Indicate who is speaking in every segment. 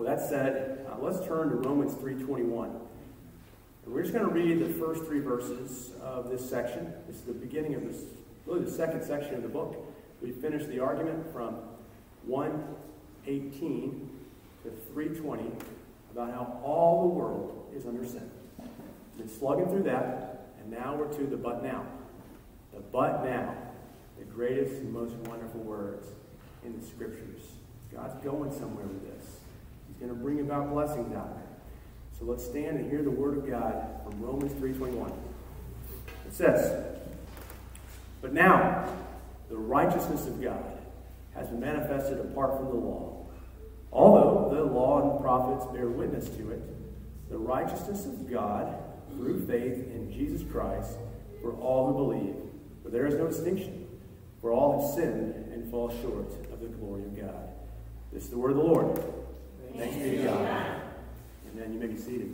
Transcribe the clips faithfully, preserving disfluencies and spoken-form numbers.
Speaker 1: that said, uh, let's turn to Romans three twenty-one. And we're just going to read the first three verses of this section. This is the beginning of this, really the second section of the book. We finished the argument from one eighteen to three twenty about how all the world is under sin. We've been slugging through that, and now we're to the but now. The but now, the greatest and most wonderful words in the Scriptures. God's going somewhere with this. He's going to bring about blessings out of it. So let's stand and hear the Word of God from Romans three twenty-one. It says, "But now the righteousness of God has been manifested apart from the law. Although the law and the prophets bear witness to it, the righteousness of God through faith in Jesus Christ for all who believe. For there is no distinction, for all have sinned and fall short of the glory of God." This is the word of the Lord. Thanks be to God. Amen. You may be seated.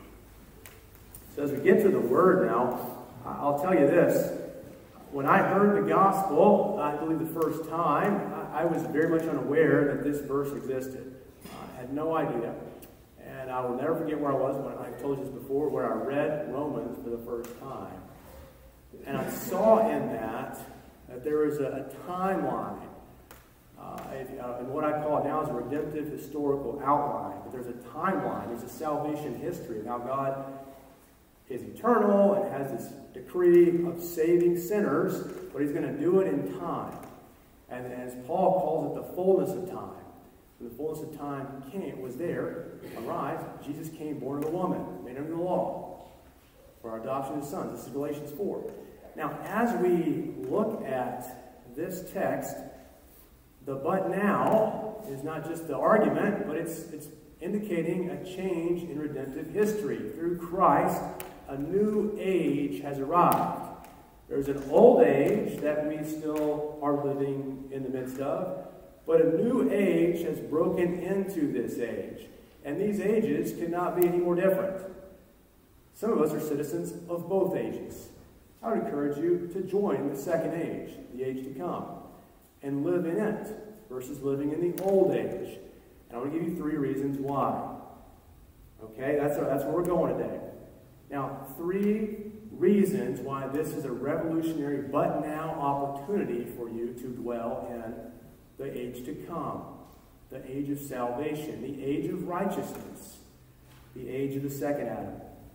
Speaker 1: So as we get to the word now, I'll tell you this. When I heard the gospel, I believe the first time, I was very much unaware that this verse existed. I had no idea. And I will never forget where I was when I told you this before, where I read Romans for the first time. And I saw in that that there was a, a timeline. Uh, and what I call it now is a redemptive historical outline. But there's a timeline. There's a salvation history of how God is eternal and has this decree of saving sinners, but he's going to do it in time. And as Paul calls it, the fullness of time. When the fullness of time came, was there, arrived, Jesus came born of a woman, made under the law, for our adoption as sons. This is Galatians four. Now, as we look at this text, the but now is not just the argument, but it's, it's indicating a change in redemptive history. Through Christ, a new age has arrived. There's an old age that we still are living in the midst of, but a new age has broken into this age. And these ages cannot be any more different. Some of us are citizens of both ages. I would encourage you to join the second age, the age to come, and live in it versus living in the old age. And I want to give you three reasons why. Okay, that's, that's where we're going today. Now, three reasons why this is a revolutionary but now opportunity for you to dwell in the age to come, the age of salvation, the age of righteousness, the age of the second Adam.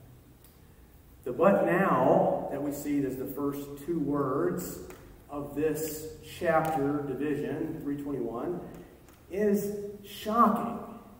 Speaker 1: The but now that we see as the first two words of this chapter division, three twenty-one, is shocking.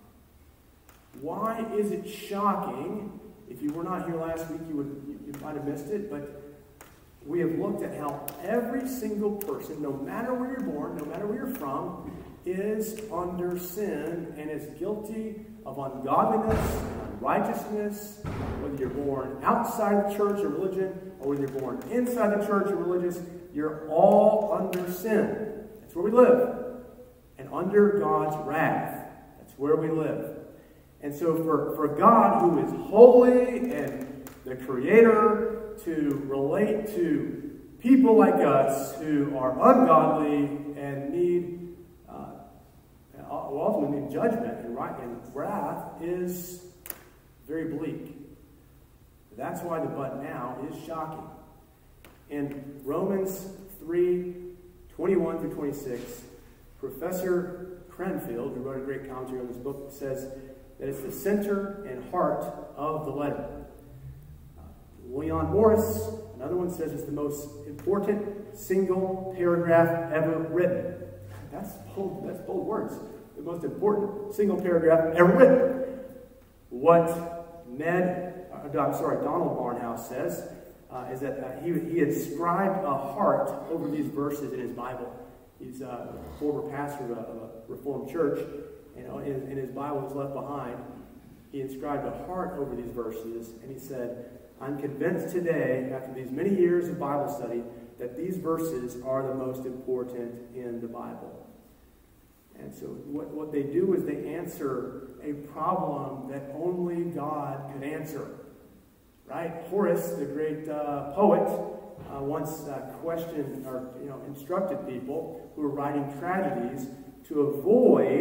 Speaker 1: Why is it shocking? If you were not here last week, you would you, you might have missed it, but we have looked at how every single person, no matter where you're born, no matter where you're from, is under sin and is guilty of ungodliness and unrighteousness, whether you're born outside the church or religion, or whether you're born inside the church or religious, you're all under sin. That's where we live. And under God's wrath. That's where we live. And so for, for God, who is holy and the Creator, to relate to people like us who are ungodly and need, uh, ultimately need judgment and, right, and wrath is very bleak. That's why the but now is shocking. In Romans three, twenty-one through twenty-six, Professor Cranfield, who wrote a great commentary on this book, says that it's the center and heart of the letter. Uh, Leon Morris, another one, says it's the most important single paragraph ever written. That's bold, that's bold words. The most important single paragraph ever written. What Ned, uh, I'm sorry, Donald Barnhouse says uh, is that uh, he, he inscribed a heart over these verses in his Bible. He's a former pastor of a, of a Reformed church, and in, in his Bible was left behind, he inscribed a heart over these verses, and he said, "I'm convinced today, after these many years of Bible study, that these verses are the most important in the Bible." And so what, what they do is they answer a problem that only God could answer. Right? Horace, the great uh, poet, uh, once uh, questioned or you know instructed people who were writing tragedies to avoid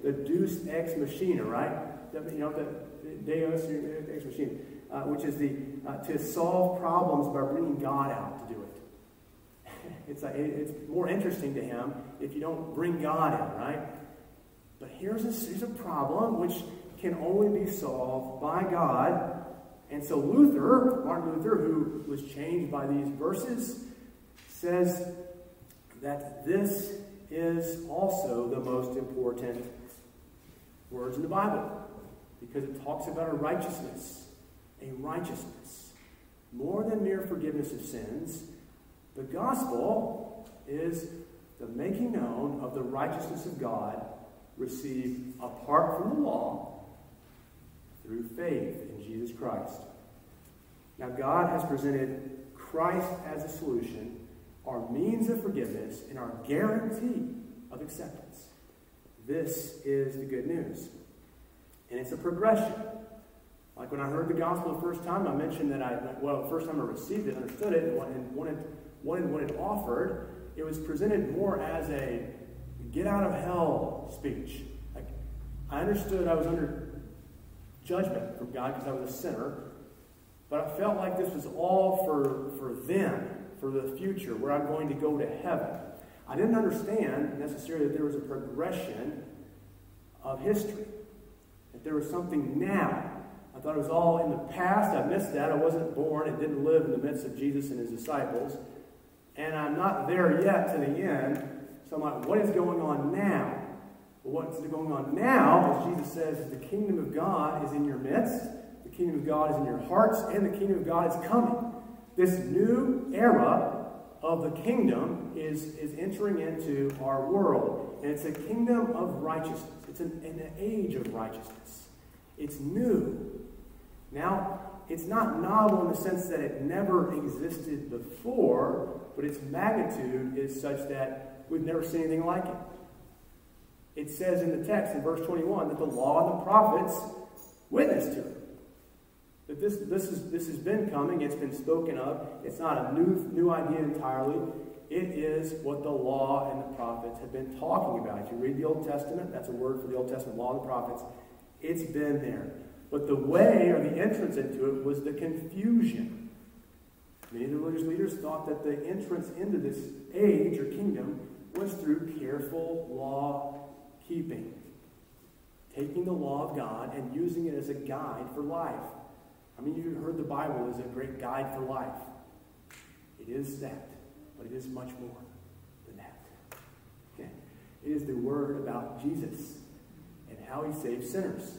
Speaker 1: the deus ex machina, right? The, you know, the, the deus ex machina, uh, which is the uh, to solve problems by bringing God out to do it. It's, a, it's more interesting to him if you don't bring God in, right? But here's a, here's a problem which can only be solved by God. And so Luther, Martin Luther, who was changed by these verses, says that this is also the most important words in the Bible, because it talks about a righteousness, a righteousness. More than mere forgiveness of sins, the gospel is the making known of the righteousness of God received apart from the law through faith in Jesus Christ. Now, God has presented Christ as a solution, our means of forgiveness, and our guarantee of acceptance. This is the good news. And it's a progression. Like when I heard the gospel the first time, I mentioned that I, well, the first time I received it, understood it, and wanted, wanted what it offered, it was presented more as a get out of hell speech. Like, I understood I was under judgment from God because I was a sinner, but I felt like this was all for, for them, for the future, where I'm going to go to heaven. I didn't understand necessarily that there was a progression of history, that there was something now. I thought it was all in the past. I missed that. I wasn't born and didn't live in the midst of Jesus and his disciples. And I'm not there yet to the end. So I'm like, what is going on now? Well, what's going on now, as Jesus says, is the kingdom of God is in your midst. The kingdom of God is in your hearts. And the kingdom of God is coming. This new era of the kingdom is, is entering into our world. And it's a kingdom of righteousness. It's an, an age of righteousness. It's new. Now, it's not novel in the sense that it never existed before, but its magnitude is such that we've never seen anything like it. It says in the text in verse twenty-one that the law and the prophets witness to it. That this, this, is, this has been coming, it's been spoken of. It's not a new, new idea entirely. It is what the law and the prophets have been talking about. If you read the Old Testament, that's a word for the Old Testament, law and the prophets. It's been there. But the way or the entrance into it was the confusion. Many of the religious leaders thought that the entrance into this age or kingdom was through careful law keeping. Taking the law of God and using it as a guide for life. I mean, you've heard the Bible is a great guide for life. It is that, but it is much more than that. Okay. It is the word about Jesus and how he saves sinners.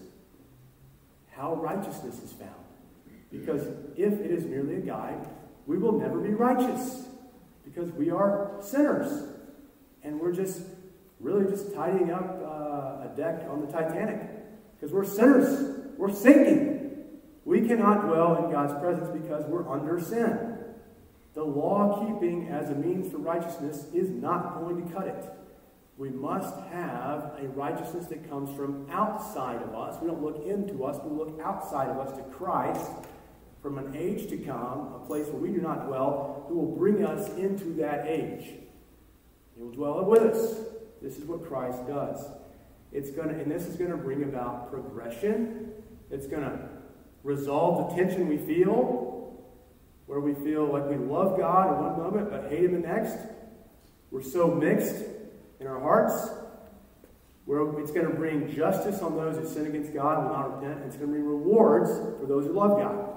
Speaker 1: How righteousness is found. Because if it is merely a guide, we will never be righteous. Because we are sinners. And we're just really just tidying up uh, a deck on the Titanic. Because we're sinners. We're sinking. We cannot dwell in God's presence because we're under sin. The law-keeping as a means for righteousness is not going to cut it. We must have a righteousness that comes from outside of us. We don't look into us, we look outside of us to Christ from an age to come, a place where we do not dwell, who will bring us into that age. He will dwell with us. This is what Christ does. It's going to, and this is going to bring about progression. It's going to resolve the tension we feel, where we feel like we love God in one moment but hate him the next. We're so mixed in our hearts, where it's going to bring justice on those who sin against God and will not repent, and it's going to bring rewards for those who love God.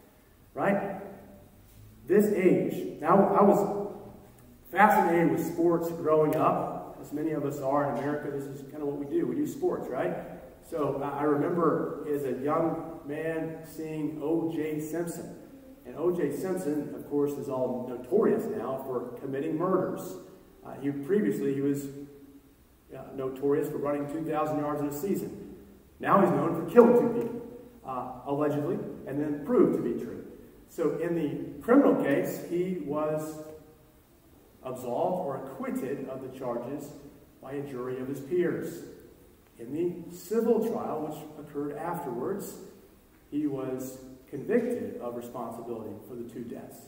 Speaker 1: Right? This age. Now, I was fascinated with sports growing up, as many of us are in America. This is kind of what we do. We do sports, right? So I remember as a young man seeing O J Simpson. And O J Simpson, of course, is all notorious now for committing murders. Uh, he previously he was uh, notorious for running two thousand yards in a season. Now he's known for killing two people, uh, allegedly, and then proved to be true. So in the criminal case, he was absolved or acquitted of the charges by a jury of his peers. In the civil trial, which occurred afterwards, he was convicted of responsibility for the two deaths.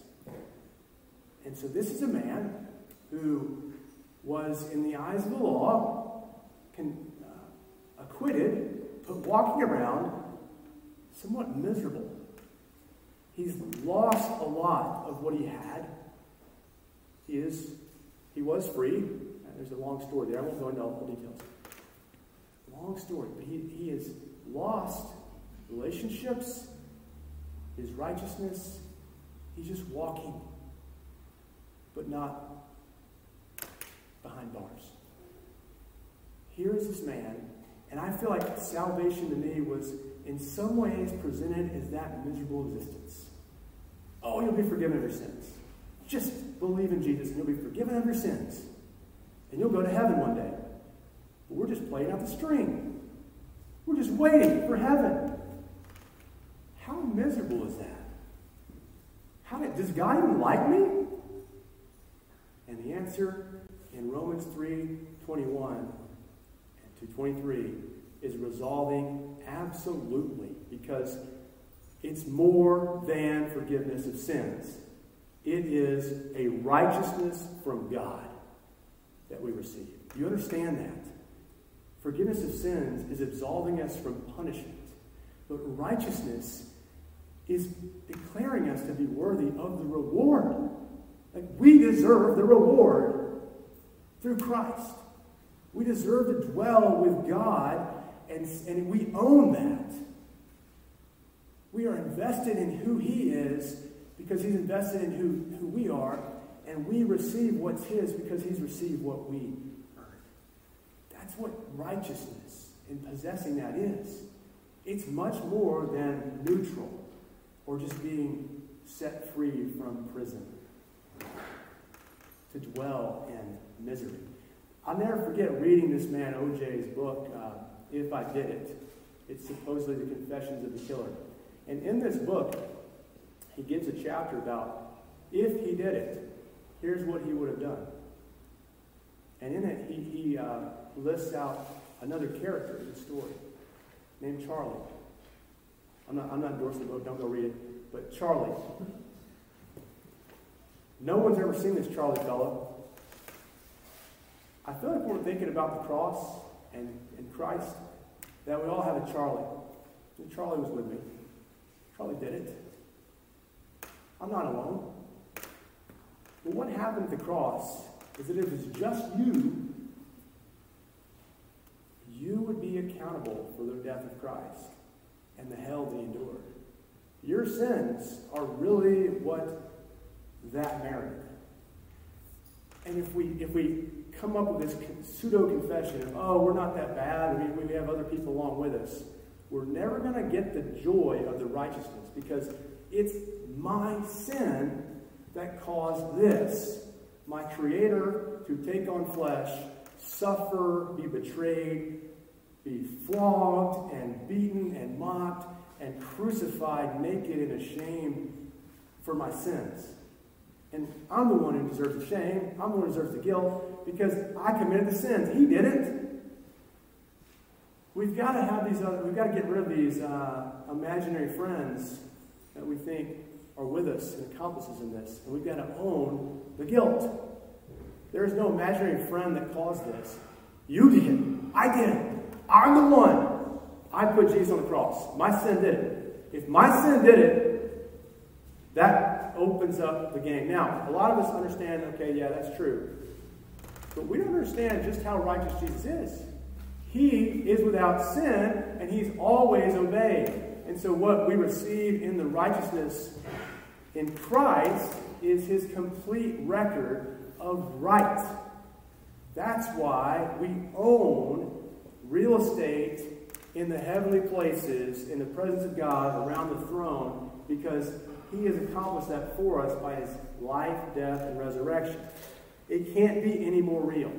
Speaker 1: And so this is a man who was, in the eyes of the law, con, uh, acquitted, but walking around somewhat miserable. He's lost a lot of what he had. He is, he was free. There's a long story there. I won't go into all the details. Long story, but he, he has lost relationships, his righteousness. He's just walking, but not behind bars. Here is this man, and I feel like salvation to me was in some ways presented as that miserable existence. Oh, you'll be forgiven of your sins. Just believe in Jesus and you'll be forgiven of your sins. And you'll go to heaven one day. But we're just playing out the string. We're just waiting for heaven. How miserable is that? How did, does God even like me? And the answer in Romans three twenty-one to twenty-three is resolving absolutely, because it's more than forgiveness of sins. It is a righteousness from God that we receive. Do you understand that? Forgiveness of sins is absolving us from punishment. But righteousness is declaring us to be worthy of the reward. Like, we deserve the reward through Christ. We deserve to dwell with God, and, and we own that. We are invested in who he is because he's invested in who, who we are, and we receive what's his because he's received what we earned. That's what righteousness and possessing that is. It's much more than neutral or just being set free from prison to dwell in misery. I'll never forget reading this man O J's book, uh, If I Did It. It's supposedly the Confessions of the Killer. And in this book, he gives a chapter about if he did it, here's what he would have done. And in it, he, he uh, lists out another character in the story named Charlie. I'm not, I'm not endorsing the book, don't go read it. But Charlie. No one's ever seen this Charlie fellow. I feel like we're thinking about the cross and, and Christ, that we all have a Charlie. And Charlie was with me. Charlie did it. I'm not alone. But what happened at the cross is that if it was just you, you would be accountable for the death of Christ and the hell that he endured. Your sins are really what that merited. And if we if we come up with this pseudo-confession of, oh, we're not that bad, we, we have other people along with us, we're never going to get the joy of the righteousness, because it's my sin that caused this. My Creator to take on flesh, suffer, be betrayed, be flogged and beaten and mocked and crucified naked and ashamed for my sins. And I'm the one who deserves the shame. I'm the one who deserves the guilt because I committed the sins. He didn't. We've got to have these other, we've got to get rid of these uh, imaginary friends that we think are with us and accomplices in this. And we've got to own the guilt. There is no imaginary friend that caused this. You did. I did. I'm the one. I put Jesus on the cross. My sin did it. If my sin did it, that opens up the game. Now, a lot of us understand, okay, yeah, that's true. But we don't understand just how righteous Jesus is. He is without sin, and he's always obeyed. And so what we receive in the righteousness in Christ is his complete record of right. That's why we own real estate in the heavenly places, in the presence of God, around the throne, because he has accomplished that for us by his life, death, and resurrection. It can't be any more real.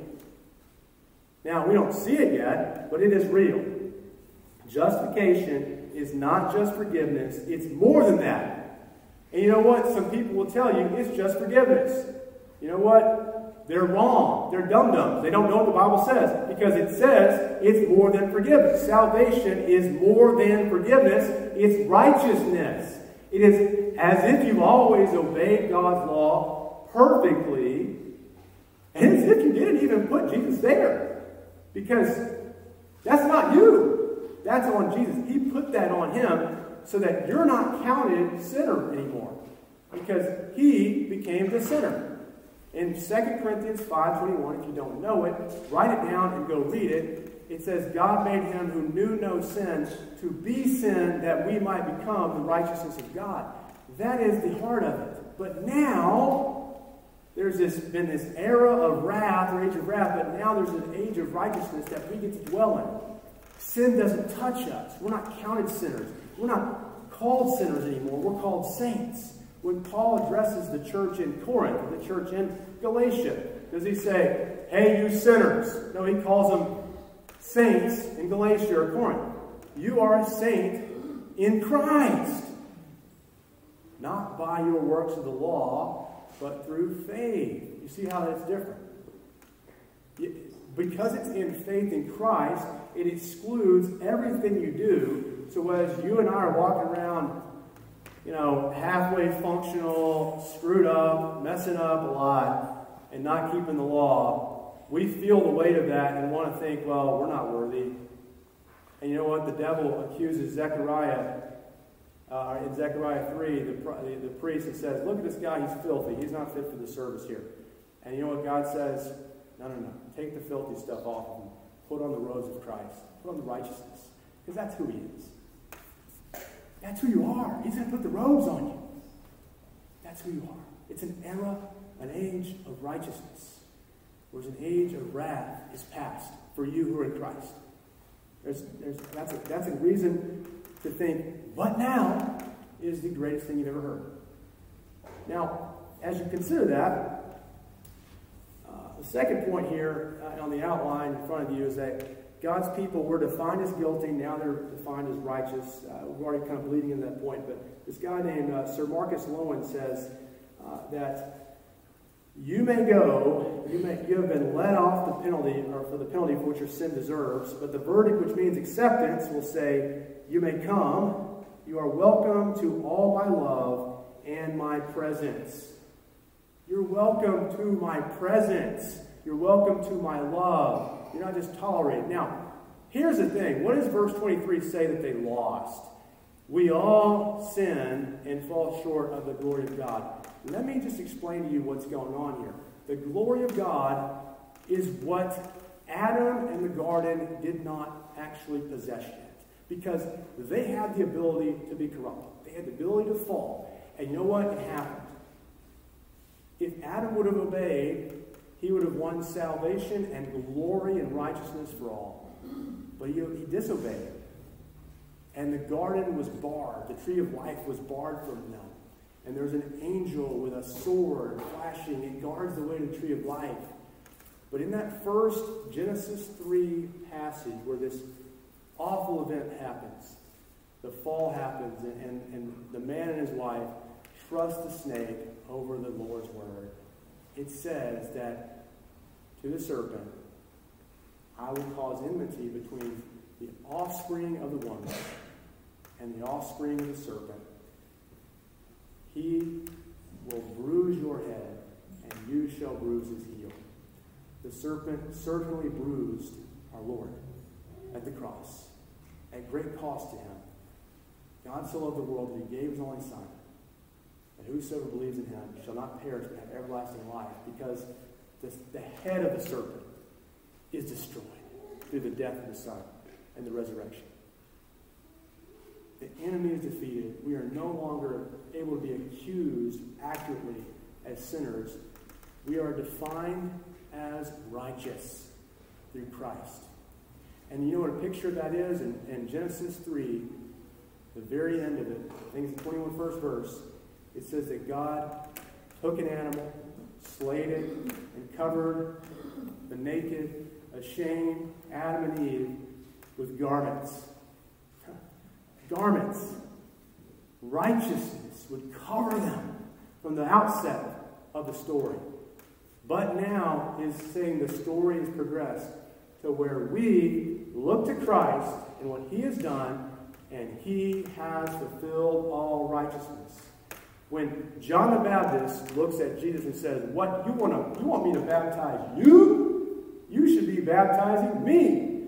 Speaker 1: Now, we don't see it yet, but it is real. Justification is not just forgiveness, it's more than that. And you know what? Some people will tell you it's just forgiveness. You know what? They're wrong. They're dum-dums. They don't know what the Bible says, because it says it's more than forgiveness. Salvation is more than forgiveness. It's righteousness. It is as if you've always obeyed God's law perfectly, and as if you didn't even put Jesus there. Because That's not you. That's on Jesus. He put that on him so that you're not counted sinner anymore, because he became the sinner. In Second Corinthians five twenty-one, if you don't know it, write it down and go read it. It says, God made him who knew no sin to be sin that we might become the righteousness of God. That is the heart of it. But now, there's this, been this era of wrath, or age of wrath, but now there's an age of righteousness that we get to dwell in. Sin doesn't touch us. We're not counted sinners. We're not called sinners anymore. We're called saints. When Paul addresses the church in Corinth, or the church in Galatia, does he say, hey, you sinners? No, he calls them saints in Galatia or Corinth. You are a saint in Christ. Not by your works of the law, but through faith. You see how that's different? Because it's in faith in Christ, it excludes everything you do. So as you and I are walking around, you know, halfway functional, screwed up, messing up a lot, and not keeping the law, we feel the weight of that and want to think, well, we're not worthy. And you know what? The devil accuses Zechariah, uh, in Zechariah three, the, the, the priest, and says, look at this guy, he's filthy. He's not fit for the service here. And you know what God says? No, no, no. Take the filthy stuff off of him. Put on the robes of Christ. Put on the righteousness. Because that's who he is. That's who you are. He's going to put the robes on you. That's who you are. It's an era, an age of righteousness. Whereas an age of wrath is past for you who are in Christ. There's, there's, that's, a, that's a reason to think, but now is the greatest thing you've ever heard. Now, as you consider that, uh, the second point here uh, on the outline in front of you is that God's people were defined as guilty. Now they're defined as righteous. Uh, we're already kind of bleeding into that point. But this guy named uh, Sir Marcus Lowen says uh, that you may go, you, may, you have been let off the penalty, or for the penalty for which your sin deserves, but the verdict, which means acceptance, will say, you may come, you are welcome to all my love and my presence. You're welcome to my presence. You're welcome to my love. You're not just tolerated. Now, here's the thing. What does verse twenty-three say that they lost? We all sin and fall short of the glory of God. Let me just explain to you what's going on here. The glory of God is what Adam and the garden did not actually possess yet. Because they had the ability to be corrupted. They had the ability to fall. And you know what? It happened. If Adam would have obeyed, he would have won salvation and glory and righteousness for all. But he, he disobeyed. And the garden was barred. The tree of life was barred from them. And there's an angel with a sword flashing. It guards the way to the tree of life. But in that first Genesis three passage where this awful event happens, the fall happens, and, and, and the man and his wife trust the snake over the Lord's word. It says that to the serpent, I will cause enmity between the offspring of the woman and the offspring of the serpent. He will bruise your head, and you shall bruise his heel. The serpent certainly bruised our Lord at the cross, at great cost to him. God so loved the world that he gave his only Son, that whosoever believes in him shall not perish but have everlasting life, because the, the head of the serpent is destroyed through the death of the Son and the resurrection. The enemy is defeated. We are no longer able to be accused accurately as sinners. We are defined as righteous through Christ. And you know what a picture of that is? In, in Genesis three, the very end of it, I think it's the twenty-first verse, it says that God took an animal, slayed it, and covered the naked, ashamed Adam and Eve with garments. Garments. Righteousness would cover them from the outset of the story. But now is saying the story has progressed to where we look to Christ and what he has done, and he has fulfilled all righteousness. When John the Baptist looks at Jesus and says, "What you want to you want me to baptize you? You should be baptizing me."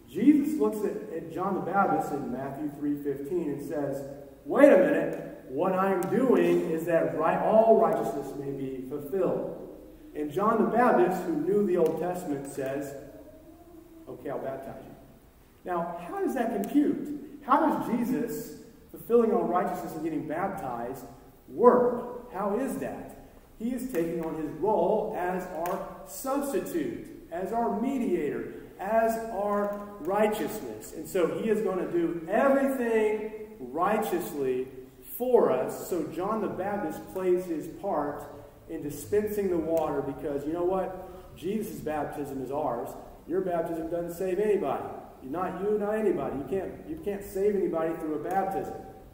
Speaker 1: Jesus looks at, at John the Baptist in Matthew three fifteen and says, wait a minute, what I'm doing is that right, all righteousness may be fulfilled. And John the Baptist, who knew the Old Testament, says, okay, I'll baptize you. Now, how does that compute? How does Jesus, fulfilling all righteousness and getting baptized, work? How is that? He is taking on his role as our substitute, as our mediator, as our righteousness. And so he is going to do everything righteously for us. So John the Baptist plays his part in dispensing the water because, you know what? Jesus' baptism is ours. Your baptism doesn't save anybody. Not you, not anybody. You can't, you can't save anybody through a baptism.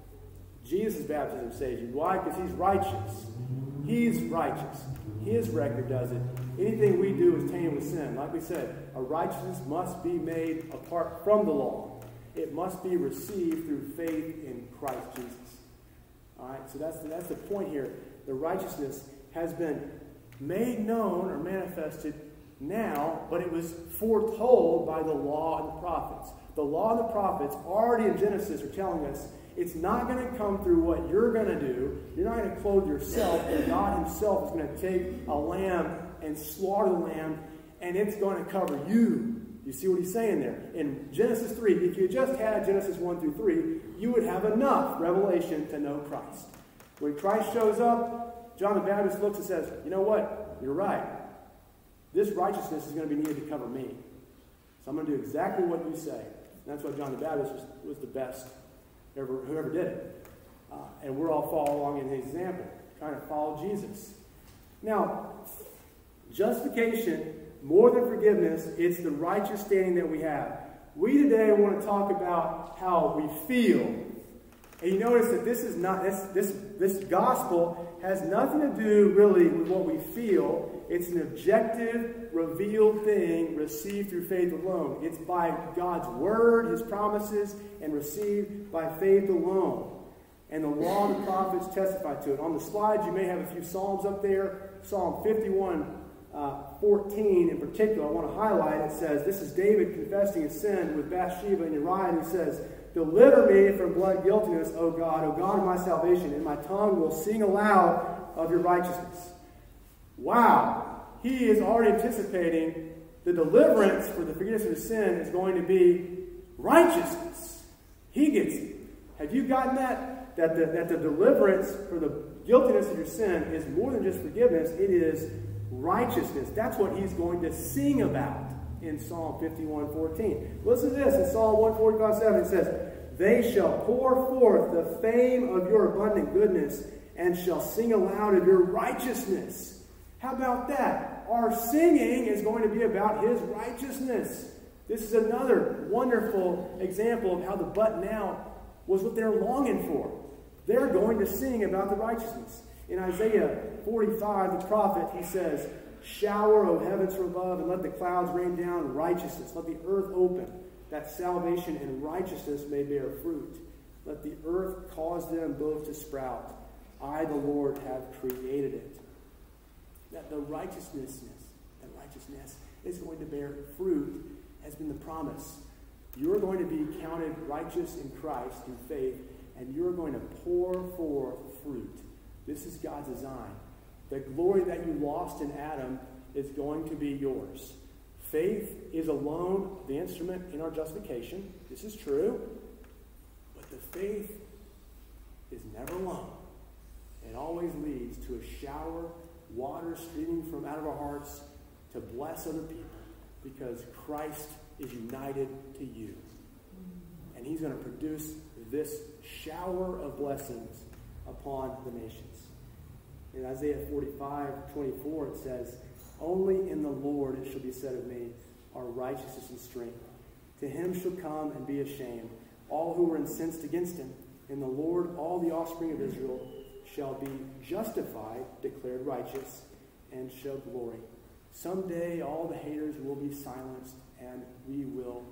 Speaker 1: Jesus' baptism saves you. Why? Because he's righteous. He's righteous. His record does it. Anything we do is tainted with sin. Like we said, a righteousness must be made apart from the law. It must be received through faith in Christ Jesus. All right, so that's the, that's the point here. The righteousness has been made known or manifested now, but it was foretold by the law and the prophets. The law and the prophets already in Genesis are telling us it's not going to come through what you're going to do. You're not going to clothe yourself, but God himself is going to take a lamb and slaughter the lamb, and it's going to cover you. You see what he's saying there? In Genesis three, if you just had Genesis one through three, you would have enough revelation to know Christ. When Christ shows up, John the Baptist looks and says, you know what? You're right. This righteousness is going to be needed to cover me. So I'm going to do exactly what you say. And that's why John the Baptist was, was the best, ever, whoever did it. Uh, and we're all following along in his example, trying to follow Jesus. Now, justification, more than forgiveness, it's the righteous standing that we have. We today want to talk about how we feel. And you notice that this is not this this this gospel has nothing to do really with what we feel. It's an objective, revealed thing received through faith alone. It's by God's word, his promises, and received by faith alone. And the law and the prophets testify to it. On the slides, you may have a few Psalms up there. Psalm fifty-one, uh, fourteen in particular, I want to highlight. It says, this is David confessing his sin with Bathsheba and Uriah, and he says, deliver me from blood guiltiness, O God, O God of my salvation, and my tongue will sing aloud of your righteousness. Wow. He is already anticipating the deliverance for the forgiveness of his sin is going to be righteousness. He gets it. Have you gotten that? That the, that the deliverance for the guiltiness of your sin is more than just forgiveness. It is righteousness. That's what he's going to sing about in Psalm fifty-one fourteen. Listen to this. In Psalm one forty-five seven it says, they shall pour forth the fame of your abundant goodness and shall sing aloud of your righteousness. How about that? Our singing is going to be about his righteousness. This is another wonderful example of how the but now was what they're longing for. They're going to sing about the righteousness. In Isaiah forty-five, the prophet, he says, shower, O heavens from above, and let the clouds rain down righteousness. Let the earth open, that salvation and righteousness may bear fruit. Let the earth cause them both to sprout. I, the Lord, have created it. That the righteousness, that righteousness is going to bear fruit has been the promise. You're going to be counted righteous in Christ through faith, and you're going to pour forth fruit. This is God's design. The glory that you lost in Adam is going to be yours. Faith is alone the instrument in our justification. This is true. But the faith is never alone. It always leads to a shower, water streaming from out of our hearts to bless other people because Christ is united to you. And he's going to produce this shower of blessings upon the nations. In Isaiah forty-five twenty-four it says, only in the Lord it shall be said of me, are righteousness and strength. To him shall come and be ashamed all who were incensed against him. In the Lord all the offspring of Israel shall be justified, declared righteous, and shall glory. Someday all the haters will be silenced, and we will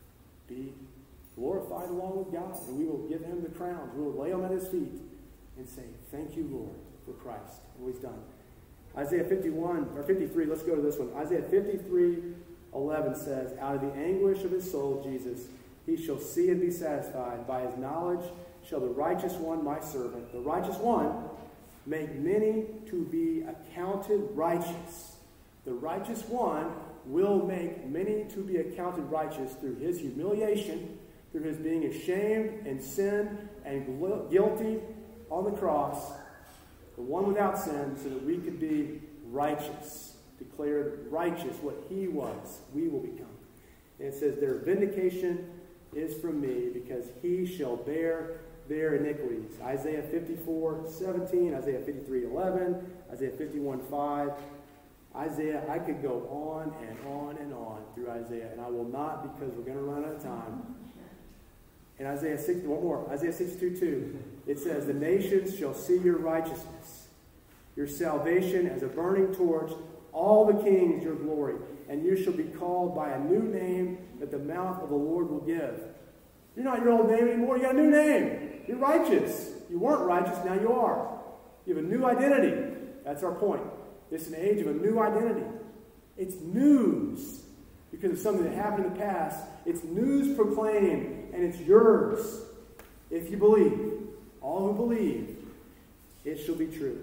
Speaker 1: be glorified along with God, and we will give him the crowns. We will lay them at his feet and say, thank you, Lord, for Christ and what he's done. Isaiah fifty-one, or fifty-three, let's go to this one. Isaiah fifty-three, eleven says, out of the anguish of his soul, Jesus, he shall see and be satisfied. By his knowledge shall the righteous one, my servant, the righteous one, make many to be accounted righteous. The righteous one will make many to be accounted righteous through his humiliation, through his being ashamed and sin and guilty on the cross, the one without sin, so that we could be righteous, declared righteous, what he was, we will become. And it says, their vindication is from me, because he shall bear their iniquities. Isaiah fifty-four seventeen, Isaiah fifty-three eleven, Isaiah fifty-one five. Isaiah, I could go on and on and on through Isaiah, and I will not, because we're going to run out of time. In Isaiah sixty, one more, Isaiah sixty-two two, it says, the nations shall see your righteousness, your salvation as a burning torch, all the kings your glory, and you shall be called by a new name that the mouth of the Lord will give. You're not your old name anymore, you got a new name. You're righteous. You weren't righteous, now you are. You have a new identity. That's our point. This is an age of a new identity. It's news because of something that happened in the past. It's news proclaimed, and it's yours if you believe. All who believe, it shall be true.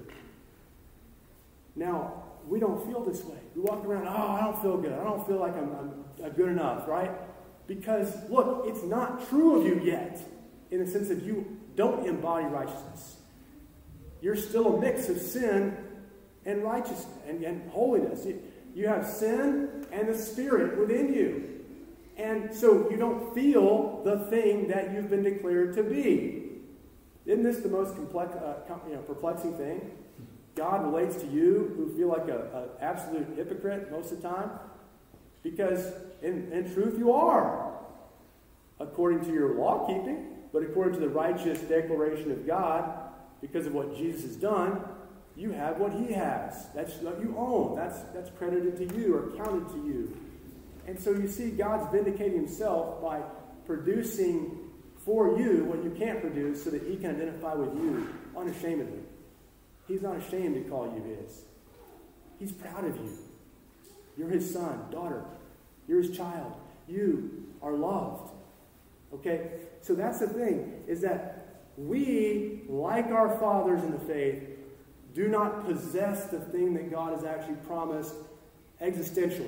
Speaker 1: Now, we don't feel this way. We walk around, oh, I don't feel good. I don't feel like I'm, I'm good enough, right? Because, look, it's not true of you yet, in the sense that you don't embody righteousness. You're still a mix of sin and righteousness and, and holiness. You, you have sin and the Spirit within you. And so you don't feel the thing that you've been declared to be. Isn't this the most complex, uh, you know, perplexing thing? God relates to you who feel like an absolute hypocrite most of the time. Because in, in truth you are, according to your law keeping, but according to the righteous declaration of God, because of what Jesus has done, you have what he has. That's what you own. That's, that's credited to you or counted to you. And so you see God's vindicating himself by producing for you what you can't produce so that he can identify with you unashamedly. He's not ashamed to call you his. He's proud of you. You're his son, daughter. You're his child. You are loved. Okay? So that's the thing, is that we, like our fathers in the faith, do not possess the thing that God has actually promised existentially.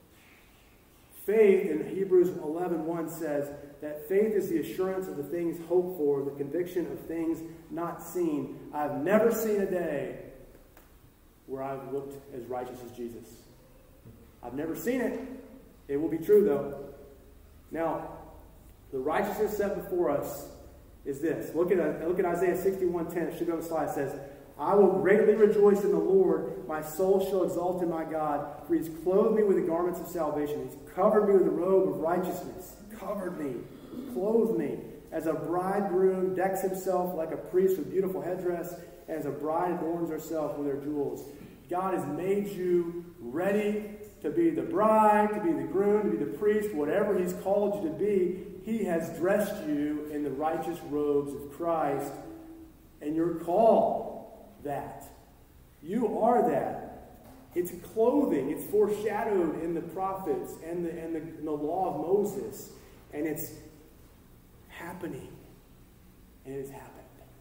Speaker 1: Faith in Hebrews eleven one says that faith is the assurance of the things hoped for, the conviction of things not seen. I've never seen a day where I've looked as righteous as Jesus. I've never seen it. It will be true, though. Now, the righteousness set before us is this. Look at, look at Isaiah sixty-one ten. It should be on the slide. It says, I will greatly rejoice in the Lord. My soul shall exult in my God. For he's clothed me with the garments of salvation. He's covered me with the robe of righteousness. Covered me. Clothed me. As a bridegroom decks himself like a priest with beautiful headdress. And as a bride adorns herself with her jewels. God has made you ready to be the bride, to be the groom, to be the priest, whatever he's called you to be. He has dressed you in the righteous robes of Christ. And you're called that. You are that. It's clothing. It's foreshadowed in the prophets and the, and the, and the law of Moses. And it's happening. And it has happened.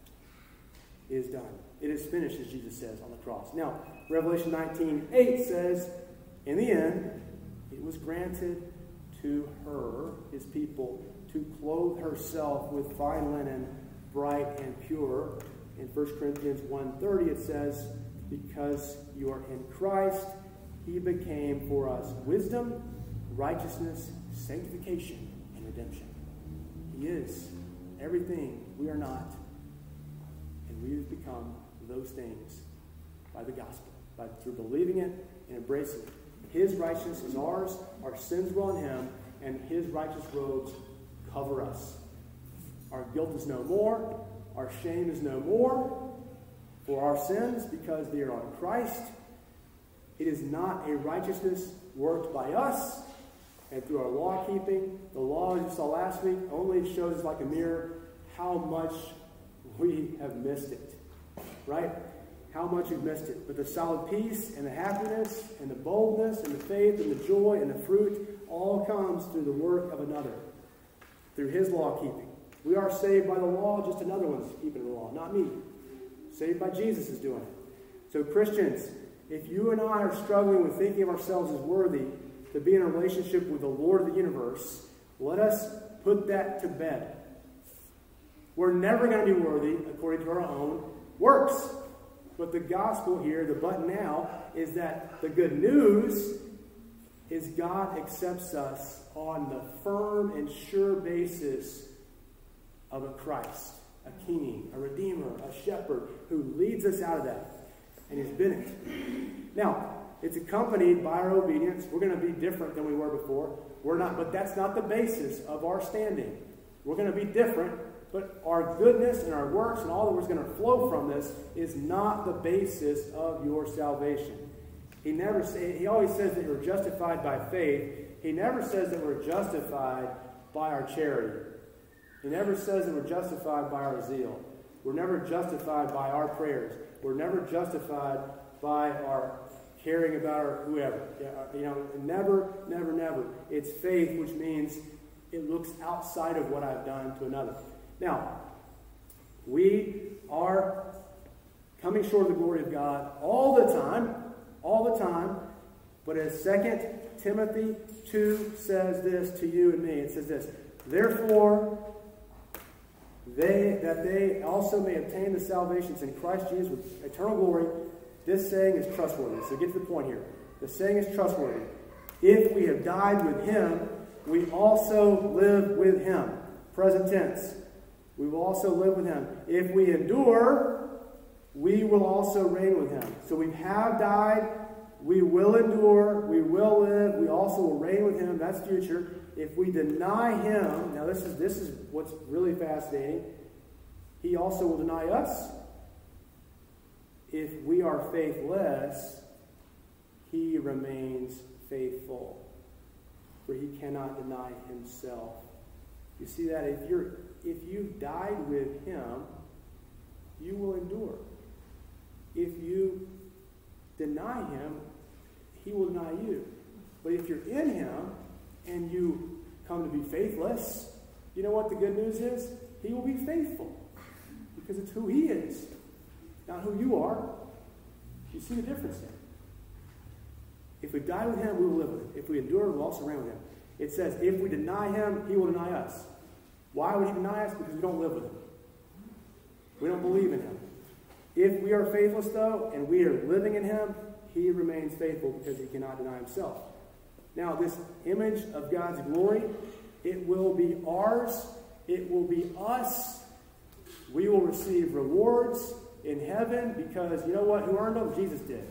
Speaker 1: It is done. It is finished, as Jesus says on the cross. Now, Revelation nineteen eight says, in the end, it was granted to her, his people, to clothe herself with fine linen, bright and pure. In First Corinthians one thirty, it says, because you are in Christ, he became for us wisdom, righteousness, sanctification, and redemption. He is everything we are not. And we have become those things by the gospel, by through believing it and embracing it. His righteousness is ours, our sins were on him, and his righteous robes cover us. Our guilt is no more. Our shame is no more for our sins because they are on Christ. It is not a righteousness worked by us and through our law keeping. The law, as you saw last week, only shows like a mirror how much we have missed it. Right?
Speaker 2: how much you've missed it. But the solid peace and the happiness and the boldness and the faith and the joy and the fruit all comes through the work of another, through his law keeping. We are saved by the law, just another one's keeping the law, not me. Saved by Jesus is doing it. So Christians, if you and I are struggling with thinking of ourselves as worthy to be in a relationship with the Lord of the universe, let us put that to bed. We're never going to be worthy according to our own works. But the gospel here, the but now, is that the good news is God accepts us on the firm and sure basis of a Christ, a king, a redeemer, a shepherd who leads us out of that. And he's been it. Now, it's accompanied by our obedience. We're going to be different than we were before. We're not, but that's not the basis of our standing. We're going to be different, but our goodness and our works and all that was going to flow from this is not the basis of your salvation. He never say, he always says that you're justified by faith. He never says that we're justified by our charity. He never says that we're justified by our zeal. We're never justified by our prayers. We're never justified by our caring about our whoever. You know, never, never, never. It's faith, which means it looks outside of what I've done to another. Now, we are coming short of the glory of God all the time, all the time. But as Second Timothy two says this to you and me, it says this, therefore, they that they also may obtain the salvations in Christ Jesus with eternal glory. This saying is trustworthy. So get to the point here. The saying is trustworthy. If we have died with him, we also live with him. Present tense. We will also live with him. If we endure, we will also reign with him. So we have died, we will endure, we will live, we also will reign with him. That's future. If we deny him, now this is this is what's really fascinating. He also will deny us. If we are faithless, he remains faithful, for he cannot deny himself. You see that? If you're if you've died with him, you will endure. If you deny him, he will deny you. But if you're in him and you come to be faithless, you know what the good news is? He will be faithful. Because it's who he is, not who you are. You see the difference there. If we die with him, we will live with him. If we endure, we'll also reign with him. It says, if we deny him, he will deny us. Why would he deny us? Because we don't live with him. We don't believe in him. If we are faithless, though, and we are living in him, he remains faithful because he cannot deny himself. Now, this image of God's glory, it will be ours. It will be us. We will receive rewards in heaven because, you know what? Who earned them? Jesus did.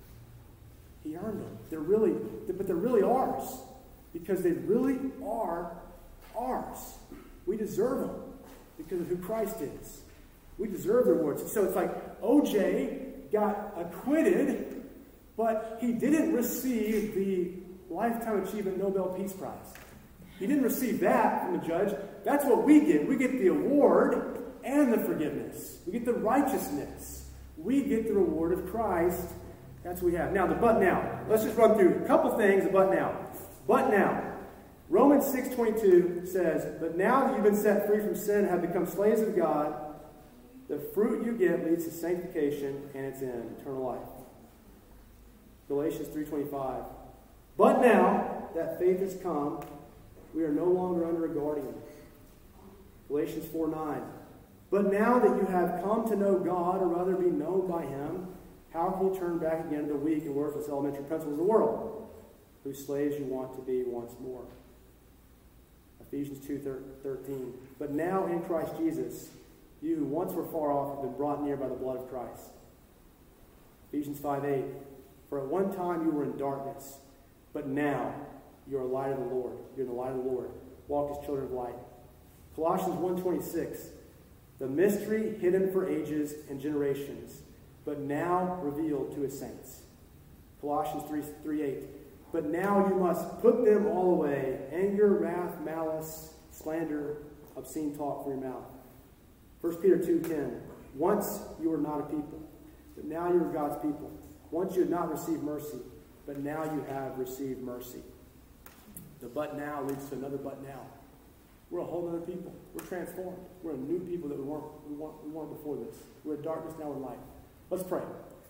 Speaker 2: He earned them. They're really, but they're really ours because they really are ours. We deserve them because of who Christ is. We deserve the rewards. So it's like O J got acquitted, but he didn't receive the Lifetime Achievement Nobel Peace Prize. He didn't receive that from the judge. That's what we get. We get the award and the forgiveness. We get the righteousness. We get the reward of Christ. That's what we have. Now, the but now. Let's just run through a couple things, the but now. But now. Romans six twenty-two says, but now that you've been set free from sin and have become slaves of God, the fruit you get leads to sanctification, and it's in eternal life. Galatians three twenty-five. But now that faith has come, we are no longer under a guardian. Galatians four nine. But now that you have come to know God, or rather be known by him, how can you turn back again to the weak and worthless elementary principles of the world, whose slaves you want to be once more? Ephesians two thirteen. But now in Christ Jesus, you who once were far off have been brought near by the blood of Christ. Ephesians five eight. For at one time you were in darkness, but now you are the light of the Lord. You're in the light of the Lord. Walk as children of light. Colossians one twenty-six. The mystery hidden for ages and generations, but now revealed to his saints. Colossians three eight. But now you must put them all away. Anger, wrath, malice, slander, obscene talk from your mouth. First Peter two ten. Once you were not a people, But now you're God's people. Once you had not received mercy, but now you have received mercy. The but now leads to another but now. We're a whole other people. We're transformed. We're a new people that we weren't, we weren't, we weren't before this. We're in darkness, now in light. Let's pray.